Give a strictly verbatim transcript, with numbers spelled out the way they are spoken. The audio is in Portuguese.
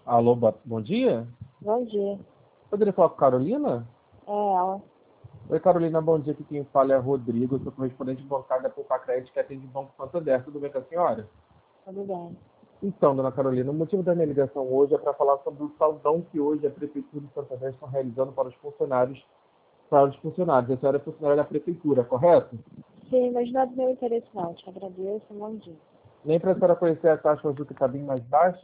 Alô, bo- bom dia. Bom dia. Poderia falar com a Carolina? É ela. Oi, Carolina, bom dia. Aqui quem fala é Rodrigo, eu sou correspondente bancário da Poupa Crédito, que atende o Banco Santander. Tudo bem com a senhora? Tudo bem. Então, dona Carolina, o motivo da minha ligação hoje é para falar sobre o saldão que hoje a Prefeitura de Santander está realizando para os funcionários. Para os funcionários. A senhora é funcionária da Prefeitura, correto? Sim, mas não é do meu interesse não. Te agradeço. Bom dia. Nem para a senhora conhecer a taxa hoje que está bem mais baixa?